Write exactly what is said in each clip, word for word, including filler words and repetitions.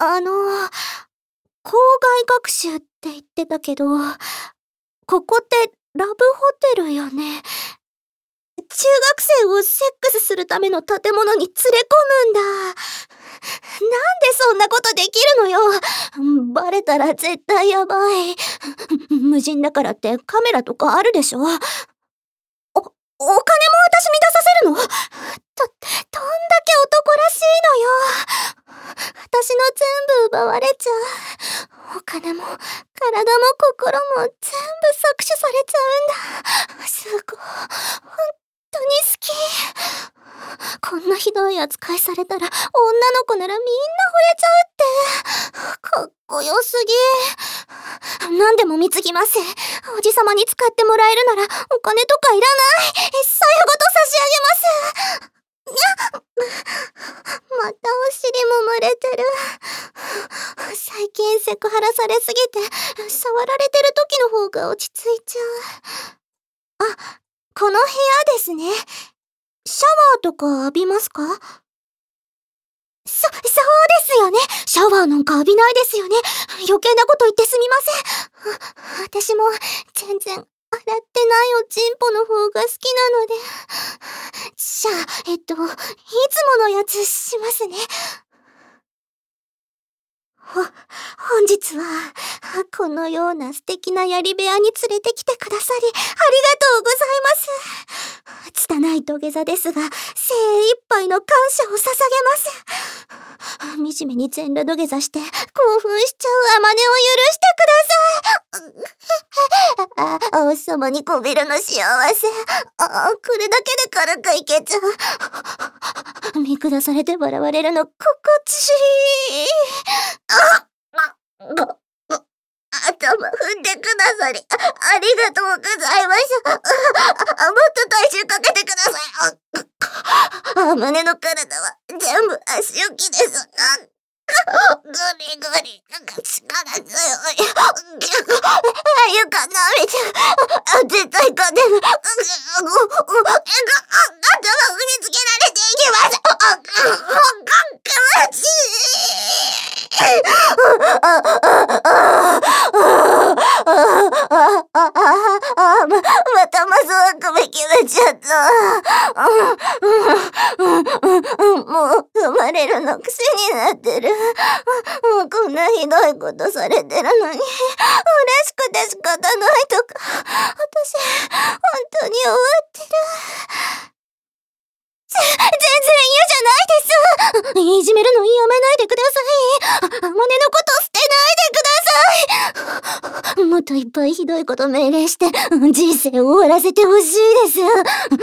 あの、校外学習って言ってたけど、ここってラブホテルよね。中学生をセックスするための建物に連れ込むんだ。なんでそんなことできるのよ。バレたら絶対やばい。無人だからってカメラとかあるでしょ。お、お金も私に出させるの？と、どんだけ男らしいのよ。私の全部奪われちゃう。お金も体も心も全部搾取されちゃうんだ。すごい。本当に好き。こんなひどい扱いされたら女の子ならみんな惚れちゃうって。かっこよすぎ。何でも貢ぎます。おじさまに使ってもらえるならお金とかいらない。財布ごと差し上げます。またお尻も蒸れてる。最近セクハラされすぎて触られてる時の方が落ち着いちゃう。あ、この部屋ですね。シャワーとか浴びますか？そ、そうですよね。シャワーなんか浴びないですよね。余計なこと言ってすみません。私も全然洗ってないおちんぽの方が好きなので。じゃあ、えっと、いつものやつしますね。ほ、本日は、このような素敵な槍部屋に連れてきてくださり、ありがとうございます。拙い土下座ですが、精一杯の感謝を捧げます。惨めに全裸土下座して、興奮しちゃう甘音を許してください。あ、王様にこびるの幸せ。あ、これだけで軽くいけちゃう。見下されて笑われるの心地いい。あ、ま、ご、頭踏んでくださり、あ、ありがとうございます。あ、もっと体重かけてください。あ、胸の体は全部足置きです。グリグリ、力強い。床舐めちゃう。絶対勝てる。頭踏みつけられていきます。気持ちいい。ま、またマスワクメ決めちゃった。もう踏まれるの癖になってる。もうこんなひどいことされてるのに嬉しくて仕方ないとか。私本当に終わってる。全然嫌じゃないです。いじめるのやめないでください。姉のこと捨てないでください。もっといっぱいひどいこと命令して人生を終わらせてほしいです。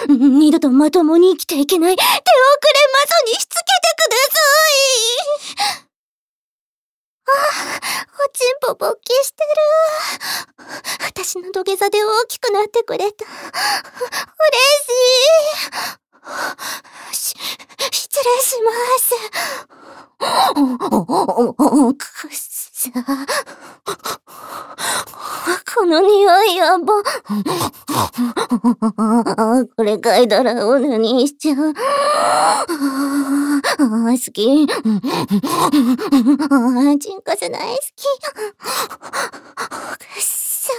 二度とまともに生きていけない。手遅れ魔女にしつけてください。あ、おちんぽ勃起してる。私の土下座で大きくなってくれた。嬉しい。し、失礼します。くっさ。この匂いやば。これ嗅いだらオナニーしちゃう。好き。チンコス大好き。くっさ。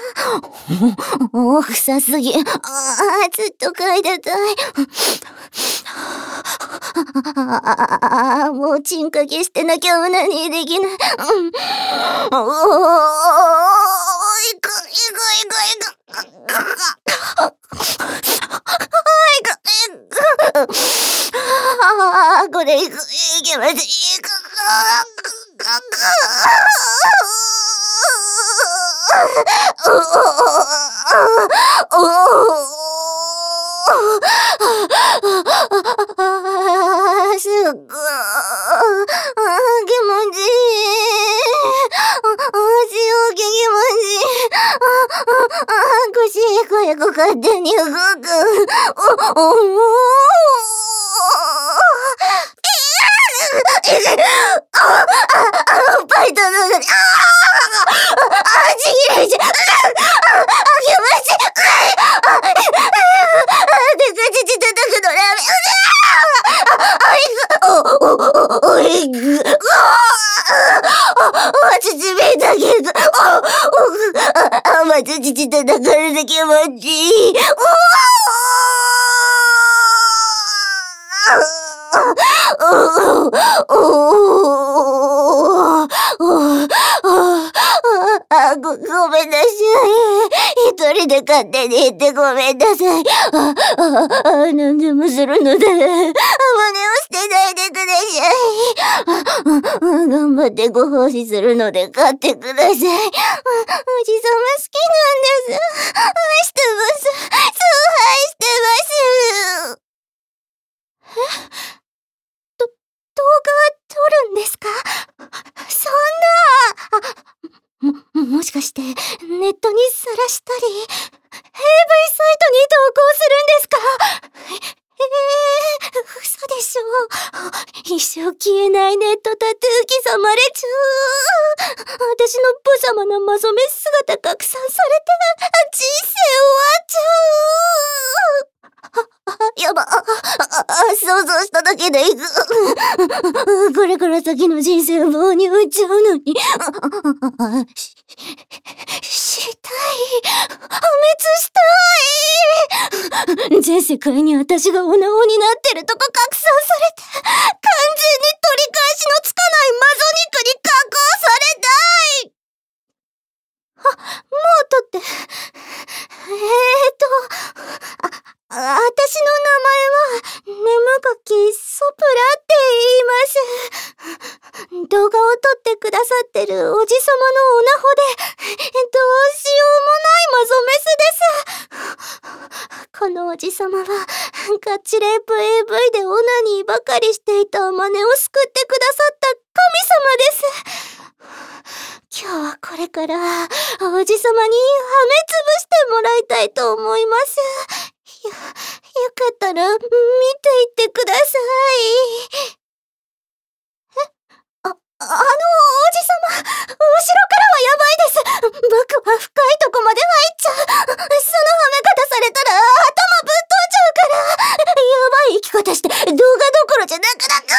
臭すぎ。ああ、ずっと嗅いでたい。ああ、もうチンかけしてなきゃオナニーできない。うん。おー、いく、いく、いく、いく。ああ、これいく、いけません。いく。おおすっごい。気持ちいい。足置き気持ちいい。腰、これこ勝手に動く。お、おおバイトの中に、ああちぎれちゃう。あ、気持ちいい。あ、でかちちたたくのラーメン。お、お、お、おいぐ。 あ、縮めたけど、あ、あ、また父叩かれて気持ちいい。あ、ご、ごめんなさい。一人で勝手に言ってごめんなさい。あ、あ、あ、何でもするので、真似をしてないでください。あ、あ、頑張ってご奉仕するので買ってください。あ、おじさま好きなんです。愛してます。そう愛してます。え？ど、動画撮るんですか？そんな、も、もしかして、ネットにさらしたり、エーブイ サイトに投稿するんですか？え、えー、嘘でしょ。一生消えないネットタトゥー刻まれちゃう。私の無様なまぞめ姿拡散されて、人生終わっちゃう。やば、あ、あ、想像しただけでいく。これから先の人生を棒に打っちゃうのに。し、したい。破滅したい。全世界に私がおなおになってるとこ拡散されて、完全に取り返しのつかないマゾ肉に加工されたい。あ、もう撮って。えーと、あ、あ、私の名前は、ネムガキソプラって言います。動画を撮ってくださってるおじさまのオナホで、どうしようもないマゾメスです。このおじさまは、ガチレイプ エーブイ でオナニーばかりしていた真似を救ってくださった神様です。今日はこれから、おじさまにはめつぶしてもらいたいと思います。よ、よかったら、見ていってください。え？あ、あの、おじさま、後ろからはやばいです。僕は深いとこまで入っちゃう。そのはめ方されたら、頭ぶっ飛んじゃうから。やばい生き方して、動画どころじゃなくなっ、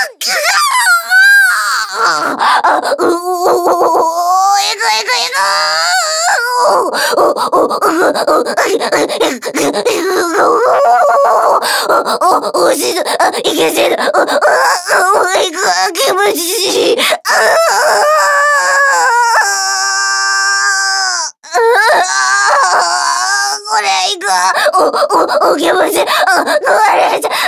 あ、うおー、えぐえぐえぐお、おしいだ、いけせだ、お、お、いく、気持ちいい。これいく、お、お、お、気持ちいい。あ、壊れちゃ、あ、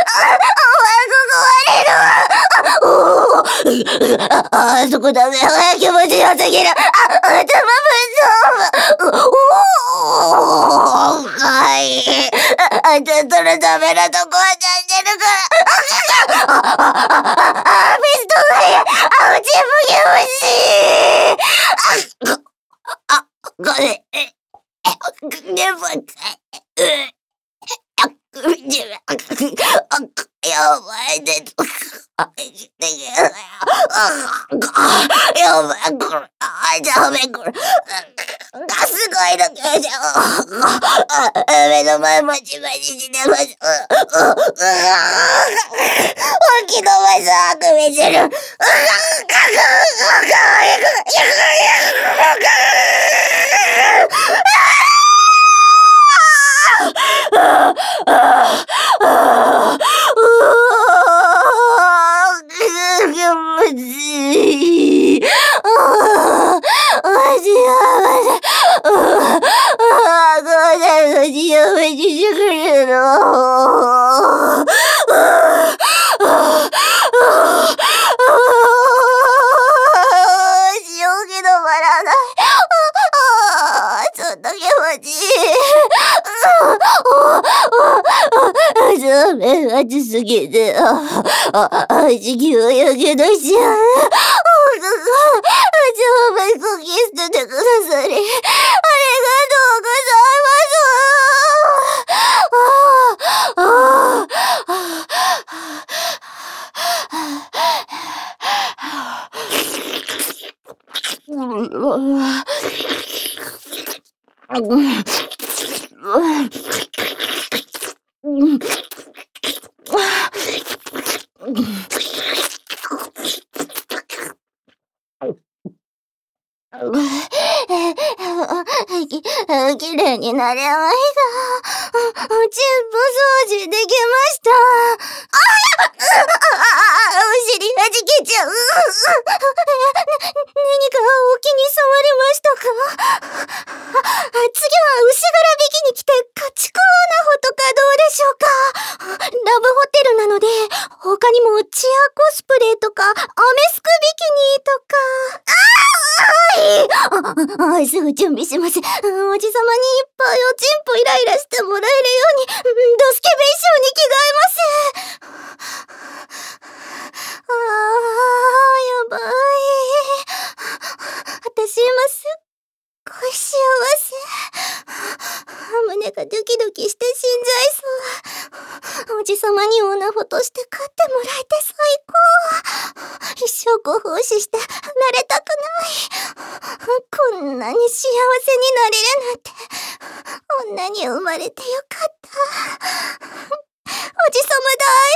お前、壊れるわ。おあ、あそこだね。気持ちよすぎる。あ、頭ぶっ飛ぶ。おお、はい。あ、ちょっとのダメなとこはちゃんてるから。あ、あ、あ、あ、ピストがいい。あ、うちも気持ちいい。あ、あ、これ、え、え、でも、え、やばいで、あ、やばい、これ、あ、ダメ、これ、すごいのけじゃ、目の前まちまちしてます。吐き飛ばす、あくびしてる。ああああ気持ちいい。ああ、マジやばい。ああ、これのにやめにしてくれるの。ああ、ああ、塩気止まらない。ああ、ちょっと気持ちいい。ダメ、熱すぎて、あ、あ、あ、地球をやけどしちゃう。ダメ、こき捨ててくださり、ありがとうございます。ああ、あき、きれいになりました。全部掃除できました。あやばお尻はじけちゃう。な、何かお気に障りましたか？次は牛柄ビキに着て家畜オナホとかどうでしょうか？ラブホテルなので、他にもチアコスプレとか、アメスクビキニとか。ああ、すぐ準備します。おじさまにいっぱいおちんぽイライラしてもらえるように、ドスケベ衣装に着替えます。ああ、やばい。私今すっごい幸せ。胸がドキドキして死んじゃいそう。おじさまにオナホとして飼ってもらえて最高。一生ご奉仕して離れたくない。こんなに幸せになれるなんて、女に生まれてよかった。おじさま大